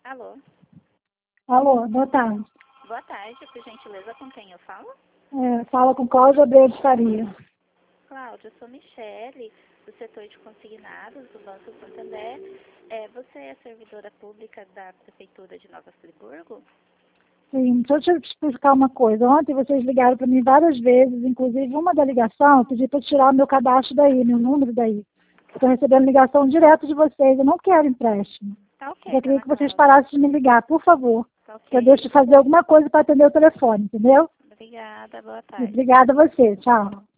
Alô? Alô, boa tarde. Boa tarde, por gentileza, com quem eu falo? Fala com Cláudia Abreu de Faria. Cláudia, eu sou Michele, do setor de consignados do Banco Santander. Você é servidora pública da Prefeitura de Nova Friburgo? Sim, deixa eu te explicar uma coisa. Ontem vocês ligaram para mim várias vezes, inclusive uma da ligação, eu pedi para tirar meu cadastro daí, meu número daí. Estou recebendo ligação direto de vocês, eu não quero empréstimo. Tá ok, Eu queria dona que vocês Cláudia. parassem de me ligar, por favor. Tá ok. Que eu deixo de fazer alguma coisa para atender o telefone, entendeu? Obrigada, boa E tarde. obrigada a você, tchau.